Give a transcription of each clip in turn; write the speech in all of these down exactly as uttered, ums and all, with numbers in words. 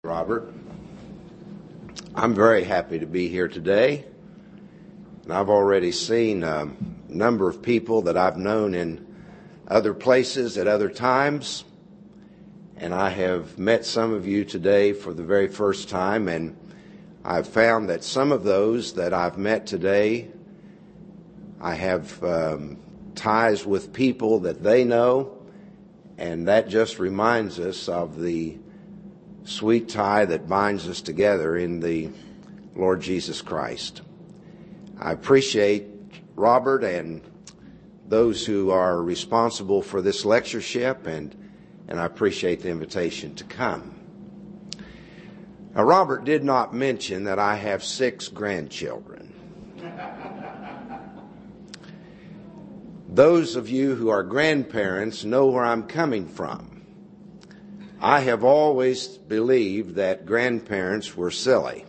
Robert. I'm very happy to be here today. And I've already seen a number of people that I've known in other places at other times. And I have met some of you today for the very first time. And I've found that some of those that I've met today, I have um, ties with people that they know. And that just reminds us of the sweet tie that binds us together in the Lord Jesus Christ. I appreciate Robert and those who are responsible for this lectureship, and, and I appreciate the invitation to come. Now, Robert did not mention that I have six grandchildren. Those of you who are grandparents know where I'm coming from. I have always believed that grandparents were silly.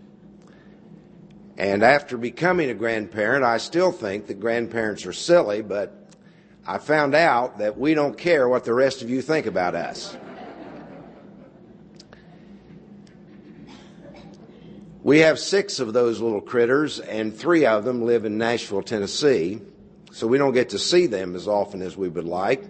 And after becoming a grandparent, I still think that grandparents are silly, but I found out that we don't care what the rest of you think about us. We have six of those little critters, and three of them live in Nashville, Tennessee, so we don't get to see them as often as we would like.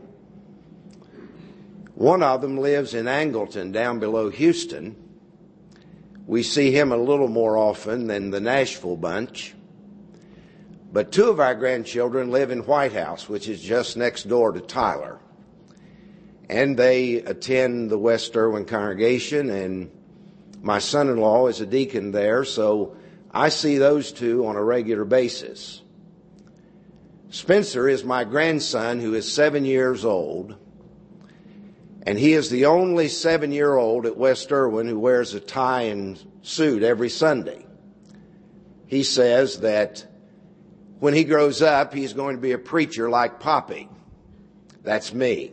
One of them lives in Angleton, down below Houston. We see him a little more often than the Nashville bunch. But two of our grandchildren live in White House, which is just next door to Tyler. And they attend the West Irwin congregation, and my son-in-law is a deacon there, so I see those two on a regular basis. Spencer is my grandson, who is seven years old. And he is the only seven-year-old at West Irwin who wears a tie and suit every Sunday. He says that when he grows up, he's going to be a preacher like Poppy. That's me.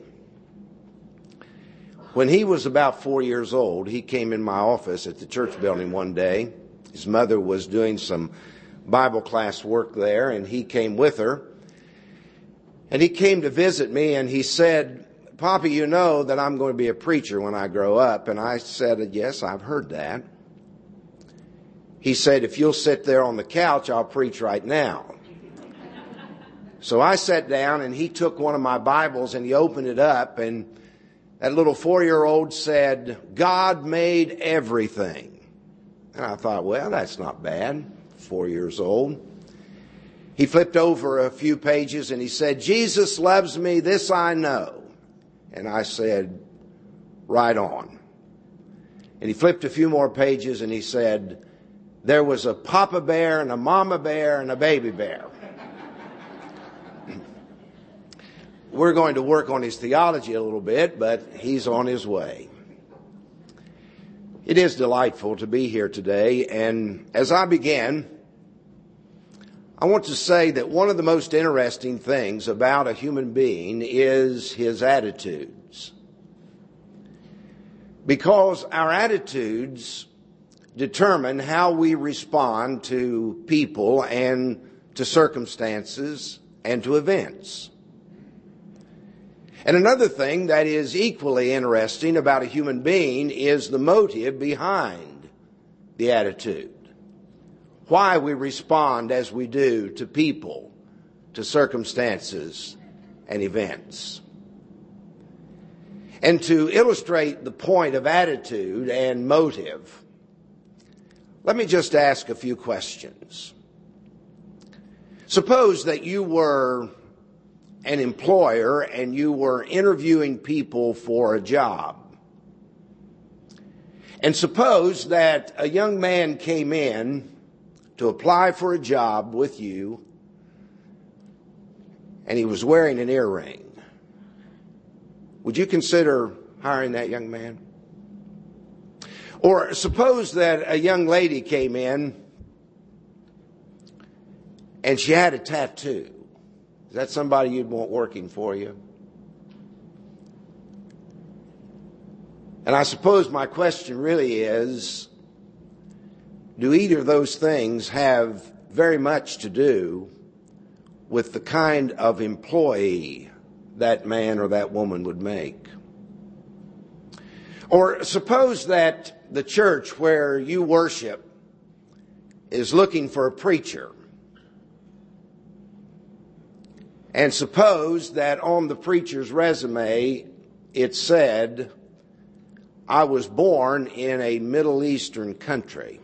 When he was about four years old, he came in my office at the church building one day. His mother was doing some Bible class work there, and he came with her. And he came to visit me, and he said, "Poppy, you know that I'm going to be a preacher when I grow up." And I said, "Yes, I've heard that." He said, "If you'll sit there on the couch, I'll preach right now." So I sat down, and he took one of my Bibles and he opened it up, and that little four-year-old said, "God made everything." And I thought, well, that's not bad, four years old. He flipped over a few pages and he said, "Jesus loves me, this I know." And I said, "Right on." And he flipped a few more pages and he said, "There was a papa bear and a mama bear and a baby bear." We're going to work on his theology a little bit, but he's on his way. It is delightful to be here today. And as I begin, I want to say that one of the most interesting things about a human being is his attitudes. Because our attitudes determine how we respond to people and to circumstances and to events. And another thing that is equally interesting about a human being is the motive behind the attitude. Why we respond as we do to people, to circumstances and events. And to illustrate the point of attitude and motive, let me just ask a few questions. Suppose that you were an employer and you were interviewing people for a job. And suppose that a young man came in to apply for a job with you, and he was wearing an earring. Would you consider hiring that young man? Or suppose that a young lady came in and she had a tattoo. Is that somebody you'd want working for you? And I suppose my question really is, do either of those things have very much to do with the kind of employee that man or that woman would make? Or suppose that that the church where you worship is looking for a preacher. And suppose that on the preacher's resume it said, I was born in a Middle Eastern country,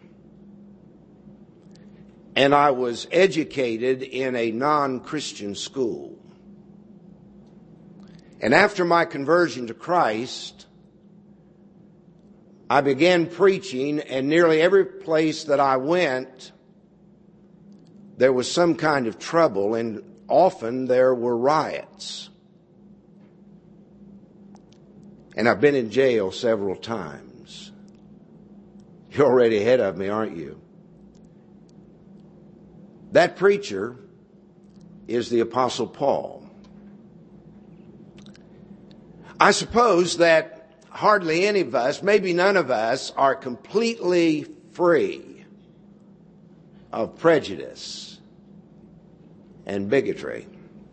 and I was educated in a non-Christian school. And after my conversion to Christ, I began preaching, and nearly every place that I went, there was some kind of trouble, and often there were riots. And I've been in jail several times. You're already ahead of me, aren't you? That preacher is the Apostle Paul. I suppose that hardly any of us, maybe none of us, are completely free of prejudice and bigotry.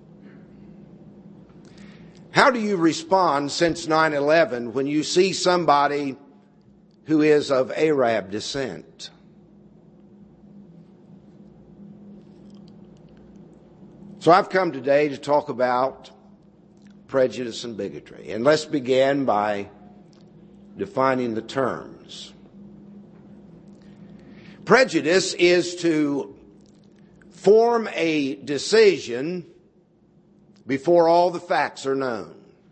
How do you respond since nine eleven when you see somebody who is of Arab descent? So I've come today to talk about prejudice and bigotry. And let's begin by defining the terms. Prejudice is to form a decision before all the facts are known.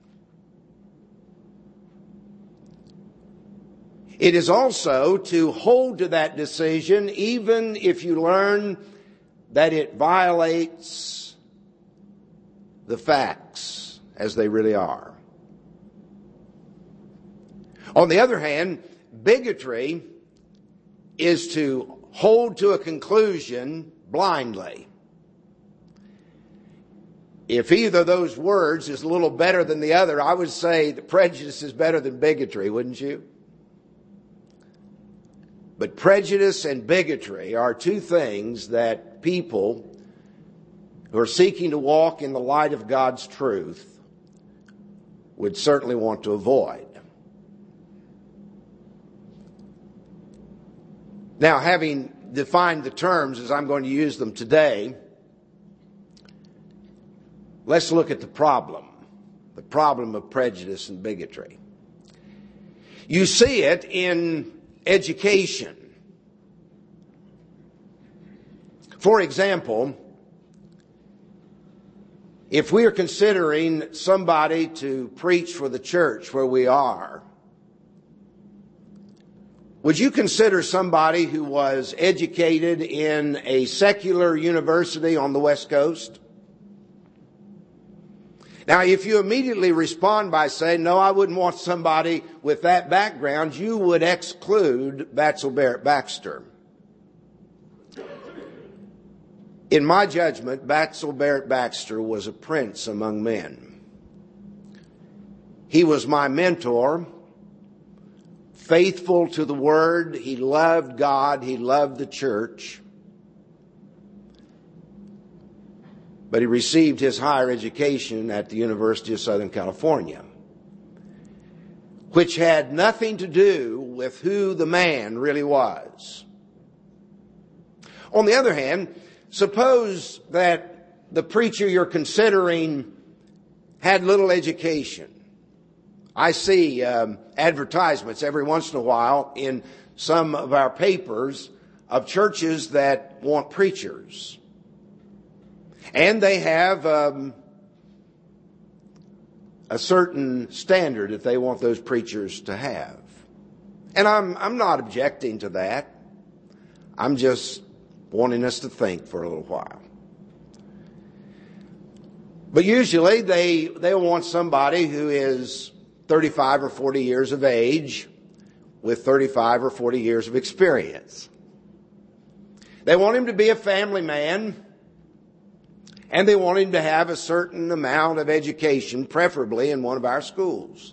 It is also to hold to that decision even if you learn that it violates the facts as they really are. On the other hand, bigotry is to hold to a conclusion blindly. If either of those words is a little better than the other, I would say that prejudice is better than bigotry, wouldn't you? But prejudice and bigotry are two things that people who are seeking to walk in the light of God's truth would certainly want to avoid. Now, having defined the terms as I'm going to use them today, let's look at the problem, the problem of prejudice and bigotry. You see it in education. For example, if we are considering somebody to preach for the church where we are, would you consider somebody who was educated in a secular university on the West Coast? Now, if you immediately respond by saying, no, I wouldn't want somebody with that background, you would exclude Batsell Barrett Baxter. In my judgment, Batsell Barrett Baxter was a prince among men. He was my mentor, faithful to the Word. He loved God. He loved the church. But he received his higher education at the University of Southern California, which had nothing to do with who the man really was. On the other hand, suppose that the preacher you're considering had little education. I see um, advertisements every once in a while in some of our papers of churches that want preachers. And they have um, a certain standard that they want those preachers to have. And I'm I'm not objecting to that. I'm just wanting us to think for a little while. But usually they they want somebody who is thirty-five or forty years of age with thirty-five or forty years of experience. They want him to be a family man. And they want him to have a certain amount of education, preferably in one of our schools.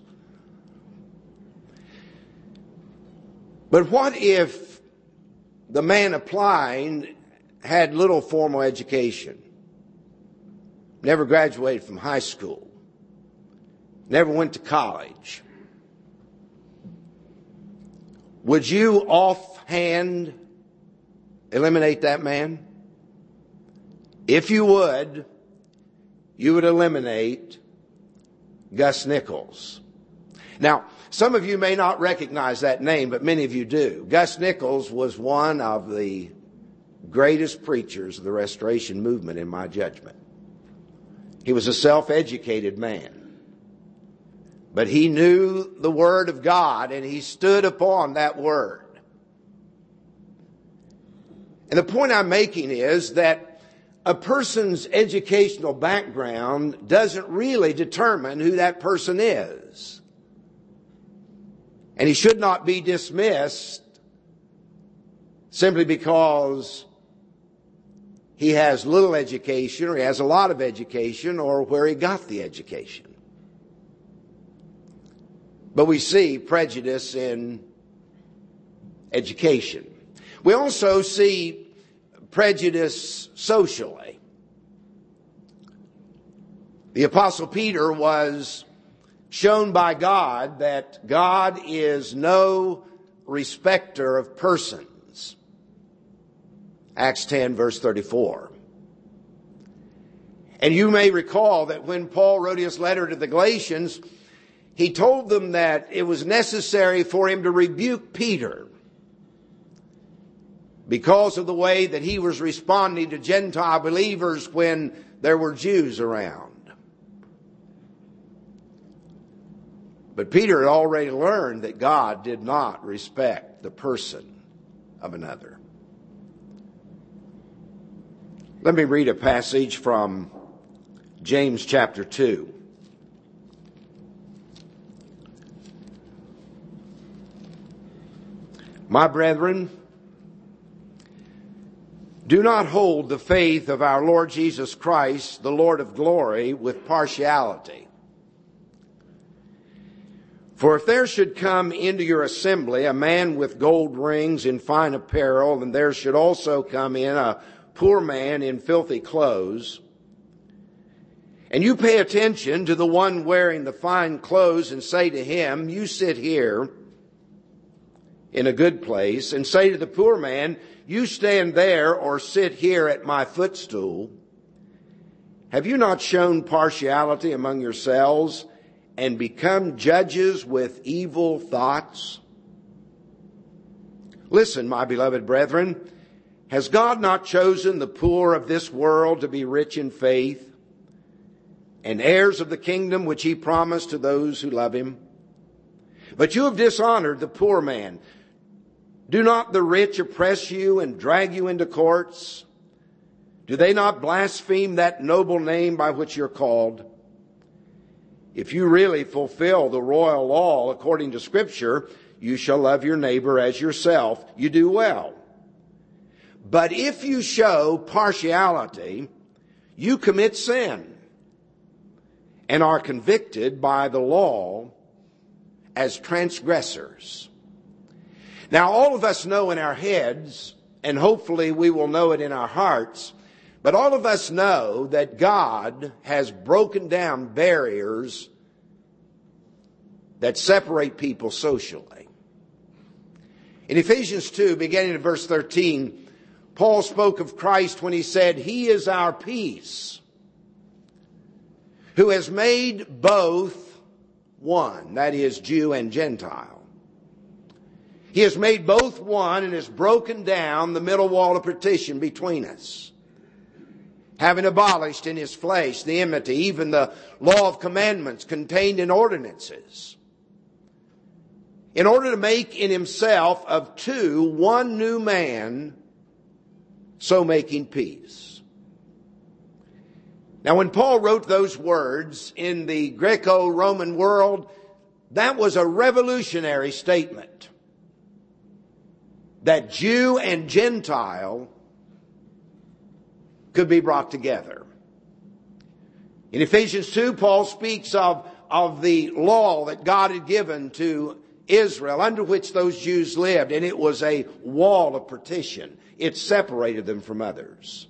But what if the man applying had little formal education, never graduated from high school, never went to college? Would you offhand eliminate that man? If you would, you would eliminate Gus Nichols. Now, some of you may not recognize that name, but many of you do. Gus Nichols was one of the greatest preachers of the Restoration movement, in my judgment. He was a self-educated man, but he knew the Word of God, and he stood upon that Word. And the point I'm making is that a person's educational background doesn't really determine who that person is. And he should not be dismissed simply because he has little education, or he has a lot of education, or where he got the education. But we see prejudice in education. We also see prejudice socially. The Apostle Peter was shown by God that God is no respecter of persons. Acts ten, verse thirty-four. And you may recall that when Paul wrote his letter to the Galatians, he told them that it was necessary for him to rebuke Peter because of the way that he was responding to Gentile believers when there were Jews around. But Peter had already learned that God did not respect the person of another. Let me read a passage from James chapter two. My brethren, do not hold the faith of our Lord Jesus Christ, the Lord of glory, with partiality. For if there should come into your assembly a man with gold rings in fine apparel, and there should also come in a poor man in filthy clothes, and you pay attention to the one wearing the fine clothes and say to him, you sit here in a good place, and say to the poor man, you stand there or sit here at my footstool, have you not shown partiality among yourselves and become judges with evil thoughts? Listen, my beloved brethren, has God not chosen the poor of this world to be rich in faith and heirs of the kingdom which he promised to those who love him? But you have dishonored the poor man. Do not the rich oppress you and drag you into courts? Do they not blaspheme that noble name by which you're called? If you really fulfill the royal law according to Scripture, you shall love your neighbor as yourself. You do well. But if you show partiality, you commit sin and are convicted by the law as transgressors. Now, all of us know in our heads, and hopefully we will know it in our hearts, but all of us know that God has broken down barriers that separate people socially. In Ephesians two, beginning at verse thirteen, Paul spoke of Christ when he said, he is our peace, who has made both one, that is, Jew and Gentile. He has made both one and has broken down the middle wall of partition between us, having abolished in his flesh the enmity, even the law of commandments contained in ordinances, in order to make in himself of two one new man, so making peace. Now, when Paul wrote those words in the Greco-Roman world, that was a revolutionary statement, that Jew and Gentile could be brought together. In Ephesians two, Paul speaks of, of the law that God had given to Israel, under which those Jews lived, and it was a wall of partition. It separated them from others.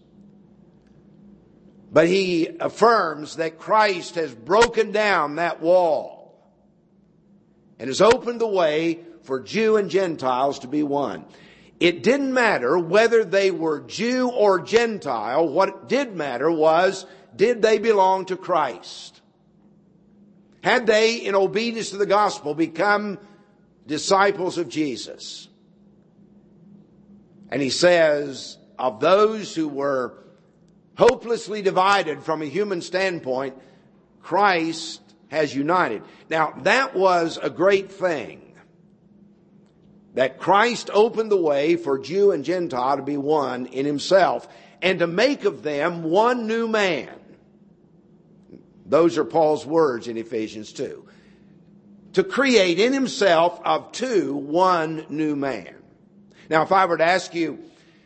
But he affirms that Christ has broken down that wall and has opened the way for Jew and Gentiles to be one. It didn't matter whether they were Jew or Gentile. What did matter was, did they belong to Christ? Had they, in obedience to the gospel, become disciples of Jesus? And he says, of those who were hopelessly divided from a human standpoint, Christ has united. Now, that was a great thing. That Christ opened the way for Jew and Gentile to be one in himself and to make of them one new man. Those are Paul's words in Ephesians two. To create in himself of two, one new man. Now, if I were to ask you,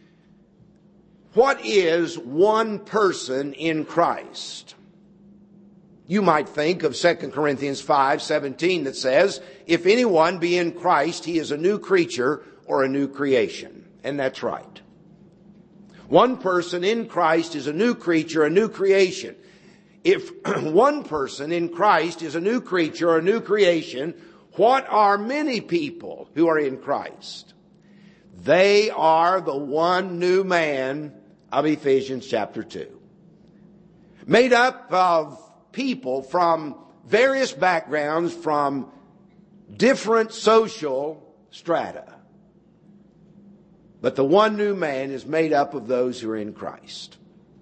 what is one person in Christ? You might think of Second Corinthians five seventeen that says, if anyone be in Christ, he is a new creature or a new creation. And that's right. One person in Christ is a new creature, a new creation. If one person in Christ is a new creature or a new creation, what are many people who are in Christ? They are the one new man of Ephesians chapter two. Made up of people from various backgrounds, from different social strata. But the one new man is made up of those who are in Christ.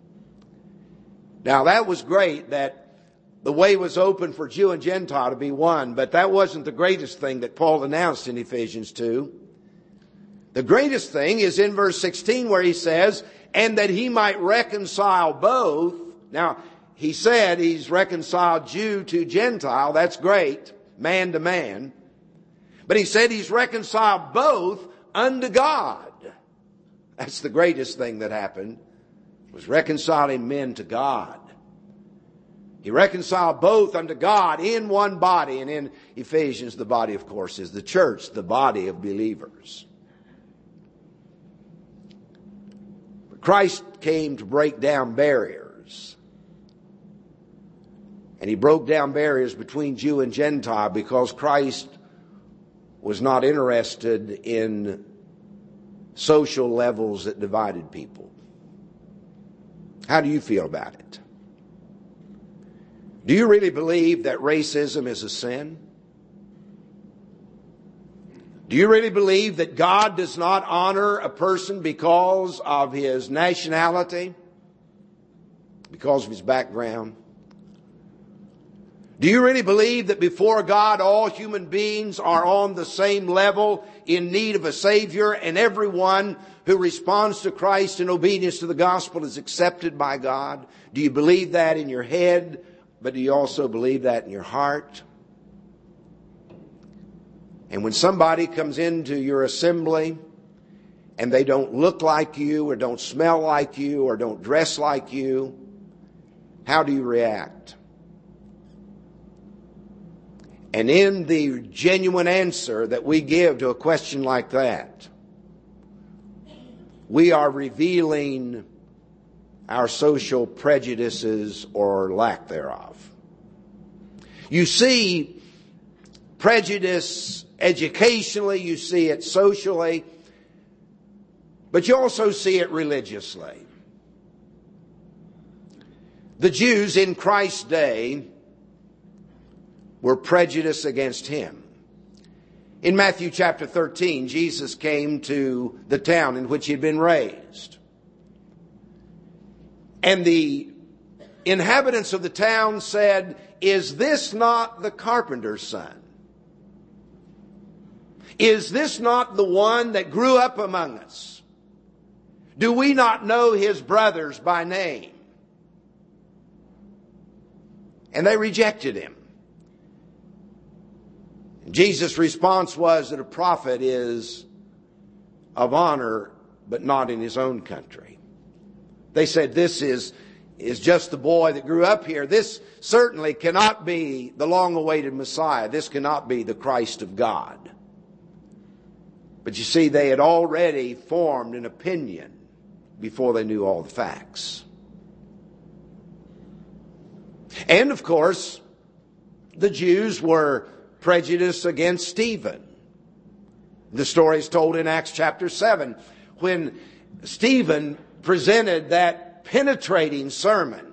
Now, that was great that the way was open for Jew and Gentile to be one, but that wasn't the greatest thing that Paul announced in Ephesians two. The greatest thing is in verse sixteen where he says, and that he might reconcile both. Now, he said he's reconciled Jew to Gentile. That's great, man to man. But he said he's reconciled both unto God. That's the greatest thing that happened, was reconciling men to God. He reconciled both unto God in one body. And in Ephesians, the body, of course, is the church, the body of believers. But Christ came to break down barriers. And he broke down barriers between Jew and Gentile because Christ was not interested in social levels that divided people. How do you feel about it? Do you really believe that racism is a sin? Do you really believe that God does not honor a person because of his nationality, because of his background? Do you really believe that before God all human beings are on the same level in need of a Savior, and everyone who responds to Christ in obedience to the gospel is accepted by God? Do you believe that in your head, but do you also believe that in your heart? And when somebody comes into your assembly and they don't look like you or don't smell like you or don't dress like you, how do you react? And in the genuine answer that we give to a question like that, we are revealing our social prejudices or lack thereof. You see prejudice educationally, you see it socially, but you also see it religiously. The Jews in Christ's day were prejudiced against him. In Matthew chapter thirteen, Jesus came to the town in which he had been raised. And the inhabitants of the town said, "Is this not the carpenter's son? Is this not the one that grew up among us? Do we not know his brothers by name?" And they rejected him. Jesus' response was that a prophet is of honor, but not in his own country. They said, this is, is just the boy that grew up here. This certainly cannot be the long-awaited Messiah. This cannot be the Christ of God. But you see, they had already formed an opinion before they knew all the facts. And of course, the Jews were prejudiced against Stephen, The story is told in Acts chapter seven when Stephen presented that penetrating sermon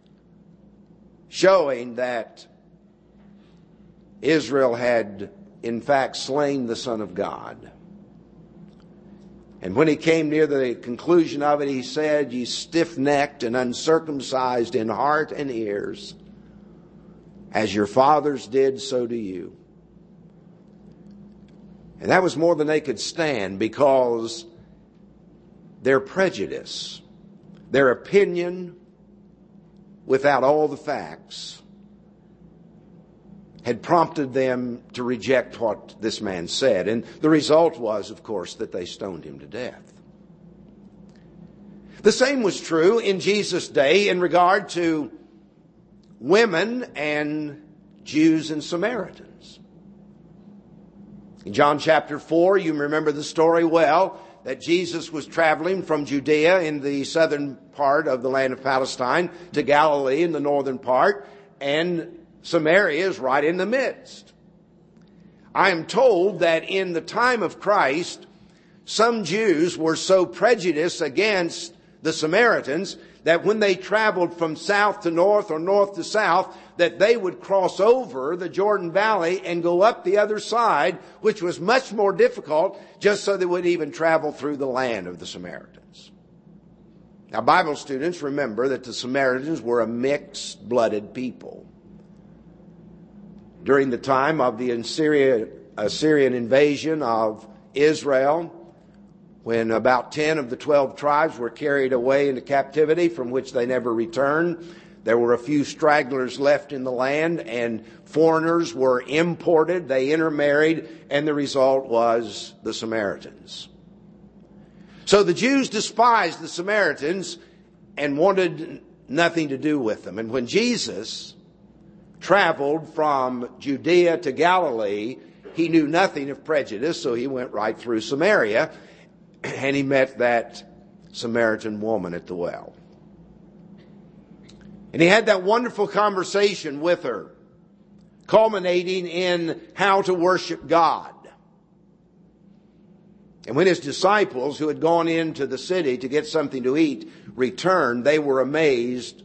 showing that Israel had in fact slain the Son of God. And when he came near the conclusion of it, he said, "Ye stiff-necked and uncircumcised in heart and ears, as your fathers did, so do you." And that was more than they could stand, because their prejudice, their opinion without all the facts, had prompted them to reject what this man said. And the result was, of course, that they stoned him to death. The same was true in Jesus' day in regard to women and Jews and Samaritans. In John chapter four, you remember the story well, that Jesus was traveling from Judea in the southern part of the land of Palestine to Galilee in the northern part, and Samaria is right in the midst. I am told that in the time of Christ, some Jews were so prejudiced against the Samaritans that when they traveled from south to north or north to south, that they would cross over the Jordan Valley and go up the other side, which was much more difficult, just so they would even travel through the land of the Samaritans. Now, Bible students, remember that the Samaritans were a mixed-blooded people. During the time of the Assyrian, Assyrian invasion of Israel, when about ten of the twelve tribes were carried away into captivity from which they never returned, there were a few stragglers left in the land, and foreigners were imported, they intermarried, and the result was the Samaritans. So the Jews despised the Samaritans and wanted nothing to do with them. And when Jesus traveled from Judea to Galilee, he knew nothing of prejudice, so he went right through Samaria, and he met that Samaritan woman at the well. And he had that wonderful conversation with her, culminating in how to worship God. And when his disciples, who had gone into the city to get something to eat, returned, they were amazed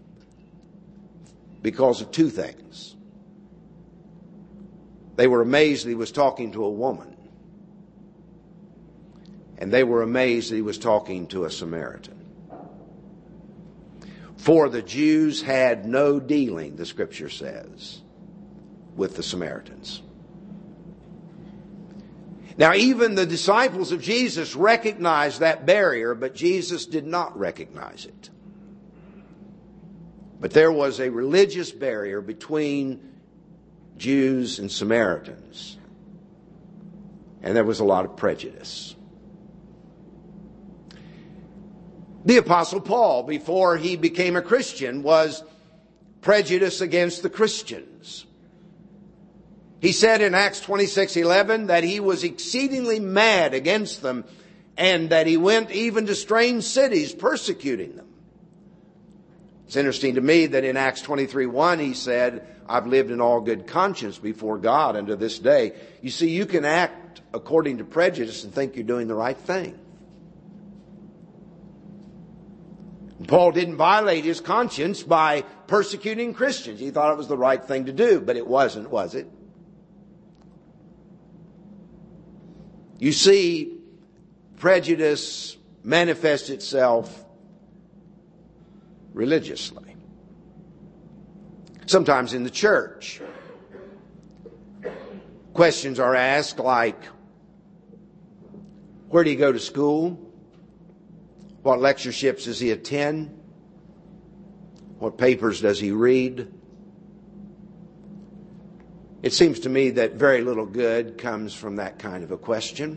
because of two things. They were amazed that he was talking to a woman. And they were amazed that he was talking to a Samaritan. For the Jews had no dealing, the scripture says, with the Samaritans. Now, even the disciples of Jesus recognized that barrier, but Jesus did not recognize it. But there was a religious barrier between Jews and Samaritans. And there was a lot of prejudice. The Apostle Paul, before he became a Christian, was prejudiced against the Christians. He said in Acts twenty-six eleven that he was exceedingly mad against them, and that he went even to strange cities persecuting them. It's interesting to me that in Acts twenty-three one he said, "I've lived in all good conscience before God unto this day." You see, you can act according to prejudice and think you're doing the right thing. Paul didn't violate his conscience by persecuting Christians. He thought it was the right thing to do, but it wasn't, was it? You see, prejudice manifests itself religiously. Sometimes in the church, questions are asked like, where do you go to school? What lectureships does he attend? What papers does he read? It seems to me that very little good comes from that kind of a question.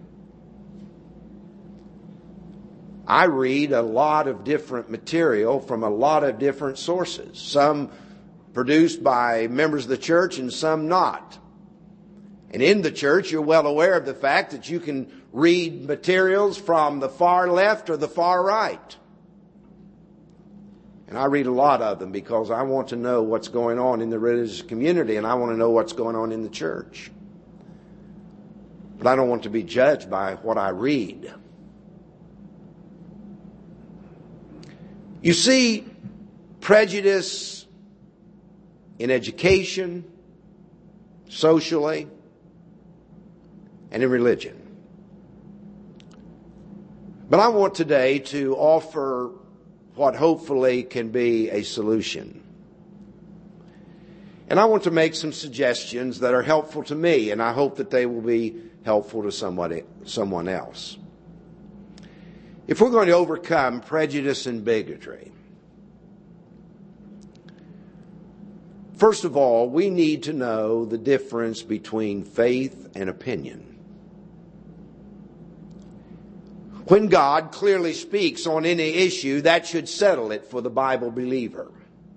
I read a lot of different material from a lot of different sources, some produced by members of the church and some not. And in the church, you're well aware of the fact that you can read materials from the far left or the far right. And I read a lot of them because I want to know what's going on in the religious community, and I want to know what's going on in the church. But I don't want to be judged by what I read. You see, prejudice in education, socially, and in religion. But I want today to offer what hopefully can be a solution. And I want to make some suggestions that are helpful to me, and I hope that they will be helpful to somebody, someone else. If we're going to overcome prejudice and bigotry, first of all, we need to know the difference between faith and opinion. When God clearly speaks on any issue, that should settle it for the Bible believer.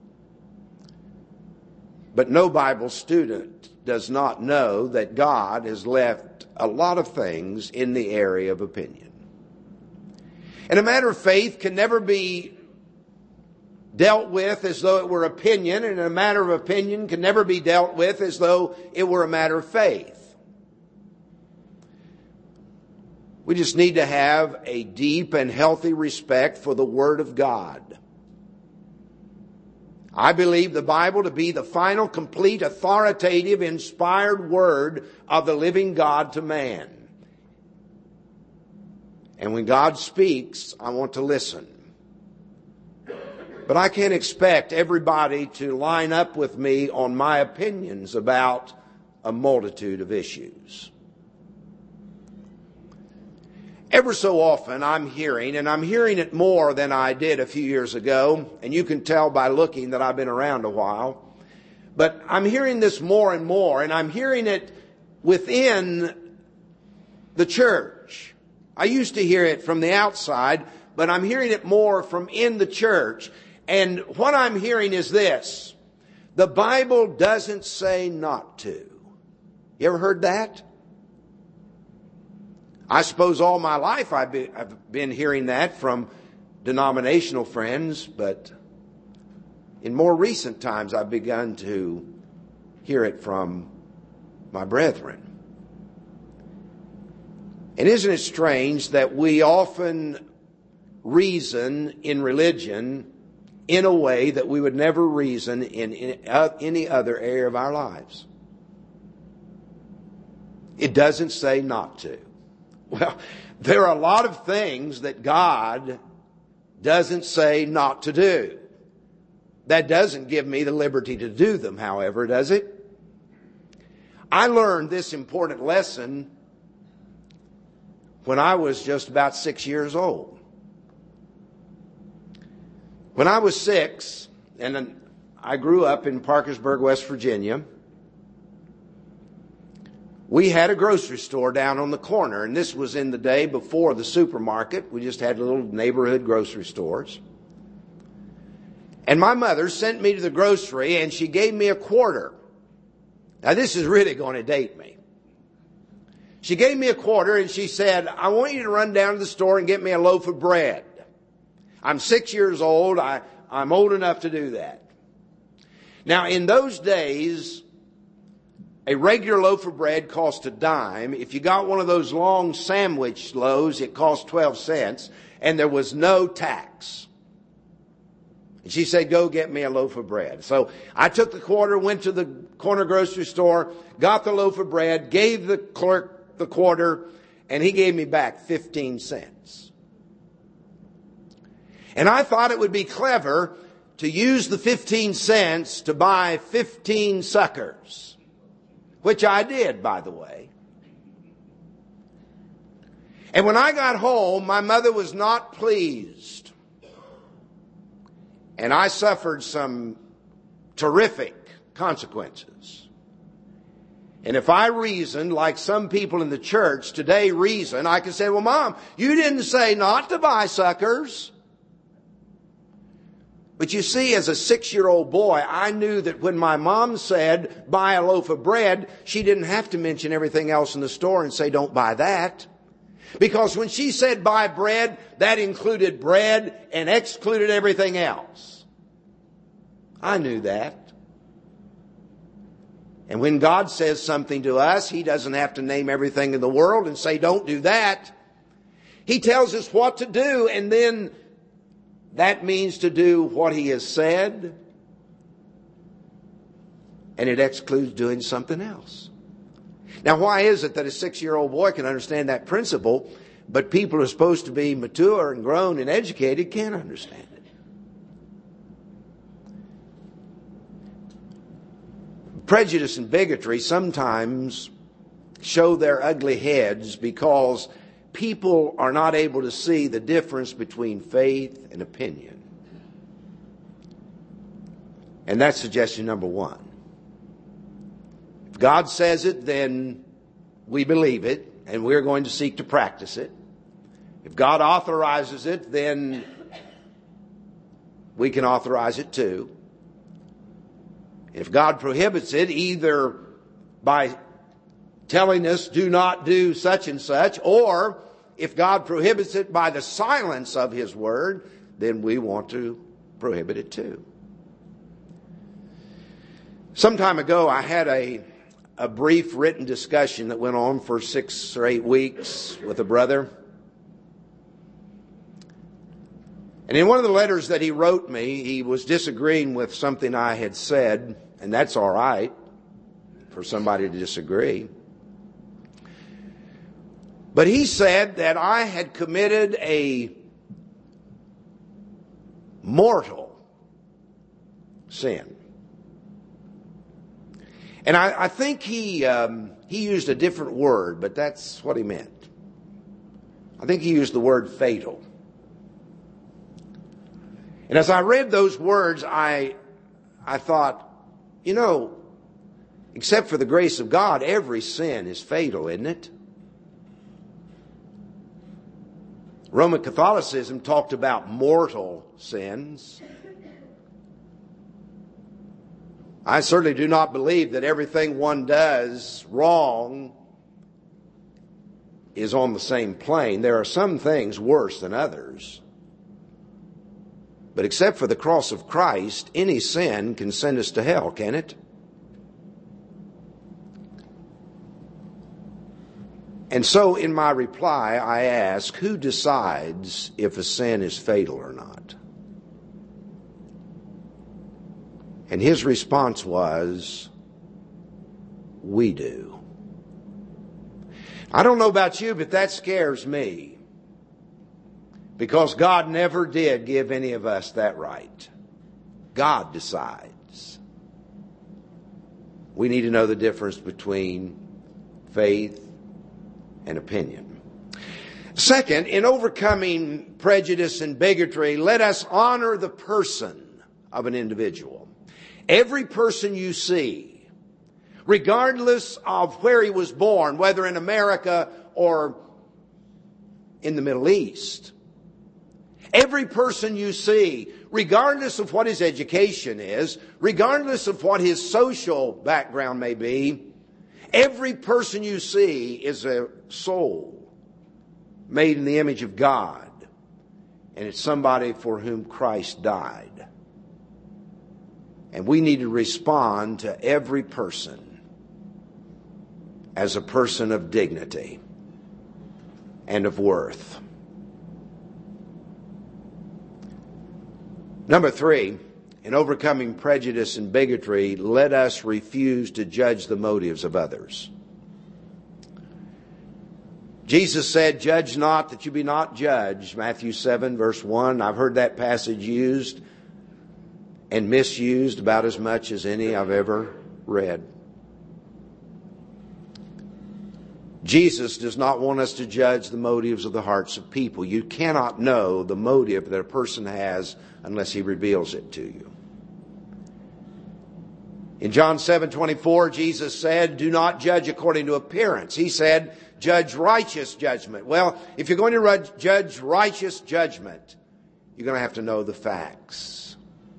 But no Bible student does not know that God has left a lot of things in the area of opinion. And a matter of faith can never be dealt with as though it were opinion, and a matter of opinion can never be dealt with as though it were a matter of faith. We just need to have a deep and healthy respect for the Word of God. I believe the Bible to be the final, complete, authoritative, inspired Word of the living God to man. And when God speaks, I want to listen. But I can't expect everybody to line up with me on my opinions about a multitude of issues. Ever so often I'm hearing, and I'm hearing it more than I did a few years ago, and you can tell by looking that I've been around a while, but I'm hearing this more and more, and I'm hearing it within the church. I used to hear it from the outside, but I'm hearing it more from in the church. And what I'm hearing is this: the Bible doesn't say not to. You ever heard that? I suppose all my life I've been, I've been hearing that from denominational friends, but in more recent times I've begun to hear it from my brethren. And isn't it strange that we often reason in religion in a way that we would never reason in, in uh, any other area of our lives? It doesn't say not to. Well, there are a lot of things that God doesn't say not to do. That doesn't give me the liberty to do them, however, does it? I learned this important lesson when I was just about six years old. When I was six, and I grew up in Parkersburg, West Virginia, we had a grocery store down on the corner, and this was in the day before the supermarket. We just had little neighborhood grocery stores. And my mother sent me to the grocery, and she gave me a quarter. Now, this is really going to date me. She gave me a quarter, and she said, I want you to run down to the store and get me a loaf of bread. I'm six years old. I, I'm old enough to do that. Now, in those days, a regular loaf of bread cost a dime. If you got one of those long sandwich loaves, it cost twelve cents, and there was no tax. And she said, go get me a loaf of bread. So I took the quarter, went to the corner grocery store, got the loaf of bread, gave the clerk the quarter, and he gave me back fifteen cents. And I thought it would be clever to use the fifteen cents to buy fifteen suckers. Which I did, by the way. And when I got home, my mother was not pleased. And I suffered some terrific consequences. And if I reasoned like some people in the church today reason, I could say, well, Mom, you didn't say not to buy suckers. But you see, as a six-year-old boy, I knew that when my mom said, buy a loaf of bread, she didn't have to mention everything else in the store and say, don't buy that. Because when she said buy bread, that included bread and excluded everything else. I knew that. And when God says something to us, He doesn't have to name everything in the world and say, don't do that. He tells us what to do, and then that means to do what He has said, and it excludes doing something else. Now, why is it that a six-year-old boy can understand that principle, but people who are supposed to be mature and grown and educated can't understand it? Prejudice and bigotry sometimes show their ugly heads because people are not able to see the difference between faith and opinion. And that's suggestion number one. If God says it, then we believe it, and we're going to seek to practice it. If God authorizes it, then we can authorize it too. If God prohibits it, either by telling us do not do such and such, or if God prohibits it by the silence of His word, then we want to prohibit it too. Some time ago, I had a, a brief written discussion that went on for six or eight weeks with a brother. And in one of the letters that he wrote me, he was disagreeing with something I had said, and that's all right for somebody to disagree. But he said that I had committed a mortal sin. And I, I think he um, he used a different word, but that's what he meant. I think he used the word fatal. And as I read those words, I I thought, you know, except for the grace of God, every sin is fatal, isn't it? Roman Catholicism talked about mortal sins. I certainly do not believe that everything one does wrong is on the same plane. There are some things worse than others. But except for the cross of Christ, any sin can send us to hell, can it? And so in my reply, I ask, who decides if a sin is fatal or not? And his response was, we do. I don't know about you, but that scares me. Because God never did give any of us that right. God decides. We need to know the difference between faith and opinion. Second, in overcoming prejudice and bigotry, let us honor the person of an individual. Every person you see, regardless of where he was born, whether in America or in the Middle East, every person you see, regardless of what his education is, regardless of what his social background may be, every person you see is a soul made in the image of God. And it's somebody for whom Christ died. And we need to respond to every person as a person of dignity and of worth. Number three, in overcoming prejudice and bigotry, let us refuse to judge the motives of others. Jesus said, judge not that you be not judged, Matthew seven, verse one. I've heard that passage used and misused about as much as any I've ever read. Jesus does not want us to judge the motives of the hearts of people. You cannot know the motive that a person has unless he reveals it to you. In John seven twenty-four, Jesus said, do not judge according to appearance. He said, judge righteous judgment. Well, if you're going to judge righteous judgment, you're going to have to know the facts.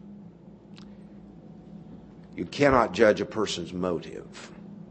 You cannot judge a person's motive.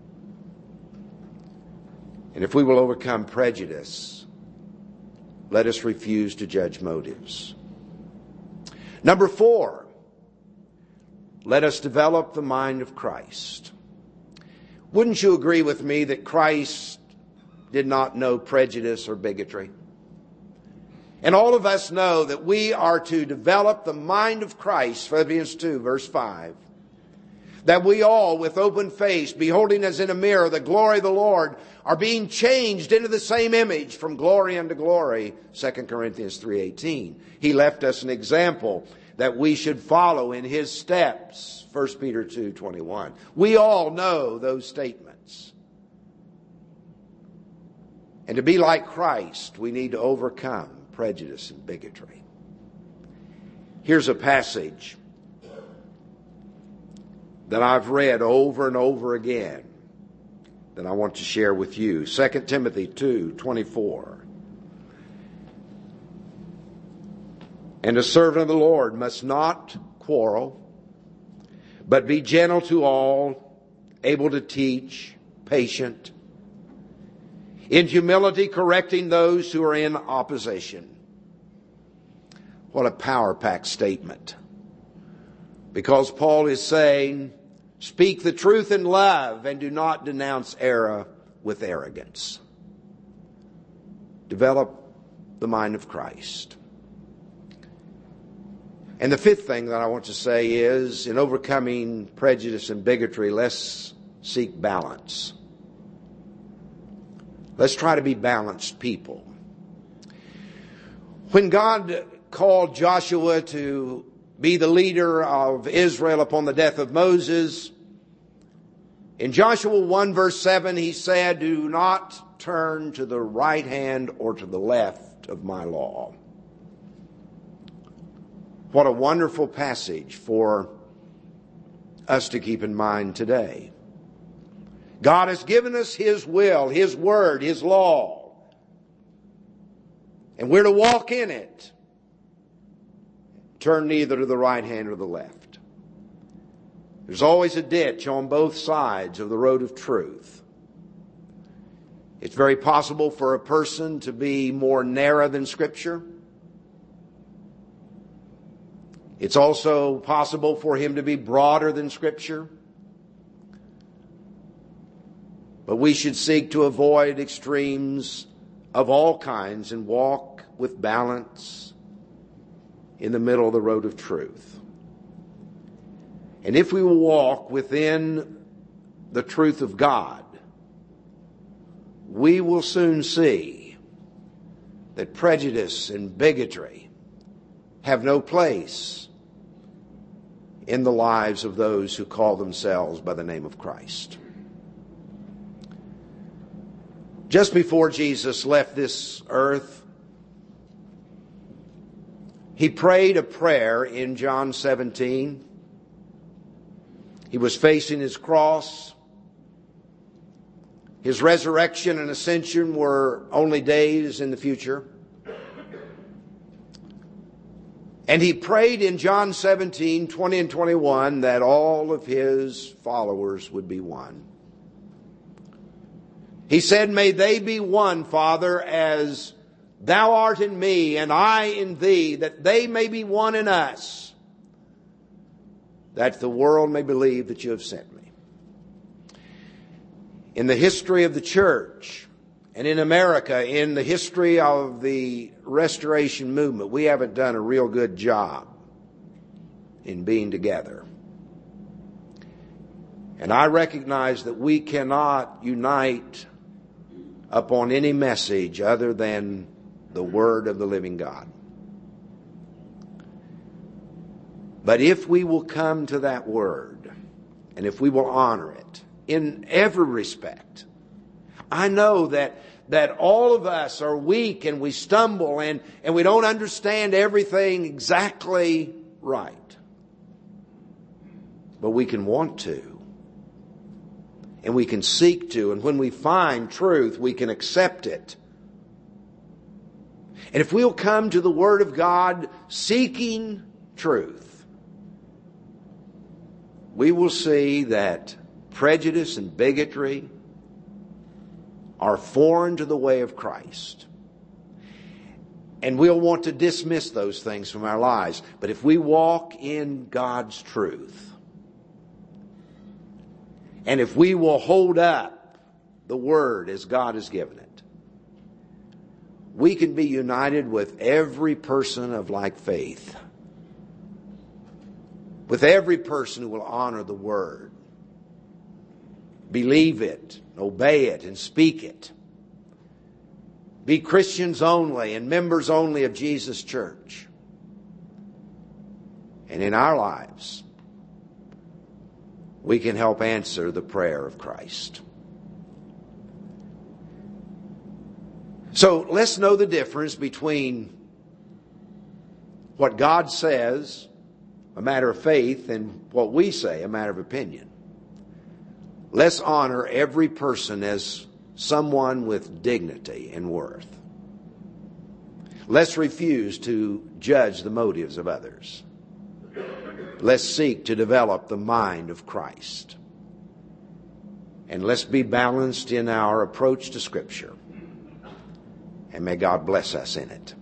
And if we will overcome prejudice, let us refuse to judge motives. Number four, let us develop the mind of Christ. Wouldn't you agree with me that Christ did not know prejudice or bigotry? And all of us know that we are to develop the mind of Christ, Philippians two, verse five. That we all, with open face, beholding as in a mirror the glory of the Lord, are being changed into the same image from glory unto glory, Second Corinthians three eighteen. He left us an example that we should follow in His steps, First Peter two twenty-one. We all know those statements. And to be like Christ, we need to overcome prejudice and bigotry. Here's a passage that I've read over and over again that I want to share with you. Second Timothy two twenty-four. And a servant of the Lord must not quarrel, but be gentle to all, able to teach, patient, in humility correcting those who are in opposition. What a power-packed statement. Because Paul is saying, speak the truth in love and do not denounce error with arrogance. Develop the mind of Christ. And the fifth thing that I want to say is, in overcoming prejudice and bigotry, let's seek balance. Let's try to be balanced people. When God called Joshua to be the leader of Israel upon the death of Moses, in Joshua one verse seven, He said, do not turn to the right hand or to the left of my law. What a wonderful passage for us to keep in mind today. God has given us His will, His word, His law. And we're to walk in it. Turn neither to the right hand or the left. There's always a ditch on both sides of the road of truth. It's very possible for a person to be more narrow than Scripture. It's also possible for him to be broader than Scripture. But we should seek to avoid extremes of all kinds and walk with balance in the middle of the road of truth. And if we will walk within the truth of God, we will soon see that prejudice and bigotry have no place in the lives of those who call themselves by the name of Christ. Just before Jesus left this earth, He prayed a prayer in John seventeen. He was facing His cross. His resurrection and ascension were only days in the future. And He prayed in John seventeen, twenty and twenty-one that all of His followers would be one. He said, may they be one, Father, as Thou art in me and I in Thee, that they may be one in us, that the world may believe that You have sent me. In the history of the church, and in America, in the history of the Restoration movement, we haven't done a real good job in being together. And I recognize that we cannot unite upon any message other than the Word of the living God. But if we will come to that Word, and if we will honor it in every respect, I know that that all of us are weak and we stumble and, and we don't understand everything exactly right. But we can want to. And we can seek to. And when we find truth, we can accept it. And if we'll come to the Word of God seeking truth, we will see that prejudice and bigotry are foreign to the way of Christ. And we'll want to dismiss those things from our lives. But if we walk in God's truth, And if we will hold up the Word as God has given it, we can be united with every person of like faith, with every person who will honor the Word, believe it, obey it, and speak it. Be Christians only and members only of Jesus' church. And in our lives, we can help answer the prayer of Christ. So let's know the difference between what God says, a matter of faith, and what we say, a matter of opinion. Let's honor every person as someone with dignity and worth. Let's refuse to judge the motives of others. Let's seek to develop the mind of Christ. And let's be balanced in our approach to Scripture. And may God bless us in it.